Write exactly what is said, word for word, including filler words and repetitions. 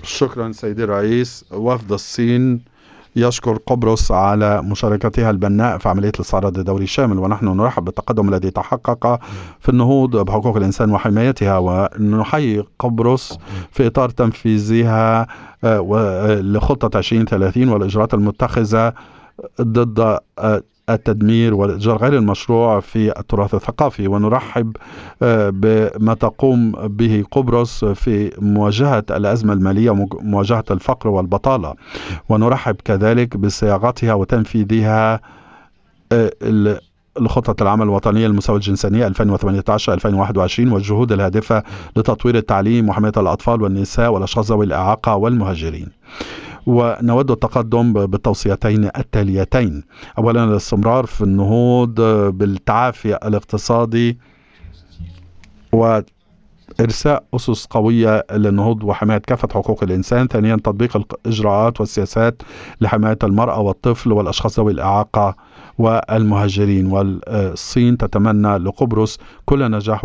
شكرا سيدي الرئيس. وفد الصين يشكر قبرص على مشاركتها البناء في عملية الاستعراض الدولي الشامل، ونحن نرحب بالتقدم الذي تحقق في النهوض بحقوق الإنسان وحمايتها، ونحيي قبرص في إطار تنفيذها لخطة عشرين ثلاثين والإجراءات المتخذة ضد التدمير والإتجار غير المشروع في التراث الثقافي. ونرحب بما تقوم به قبرص في مواجهة الأزمة المالية ومواجهة الفقر والبطالة، ونرحب كذلك بصياغتها وتنفيذها لخطة العمل الوطنية للمساواة الجنسية ألفين وثمانية عشر ألفين وواحد وعشرين والجهود الهادفة لتطوير التعليم وحماية الأطفال والنساء والأشخاص ذوي الإعاقة والمهاجرين. ونود التقدم بالتوصيتين التاليتين: أولا الاستمرار في النهوض بالتعافي الاقتصادي وإرساء أسس قوية للنهوض وحماية كافة حقوق الإنسان. ثانيا تطبيق الإجراءات والسياسات لحماية المرأة والطفل والأشخاص ذوي الإعاقة والمهاجرين. والصين تتمنى لقبرص كل نجاح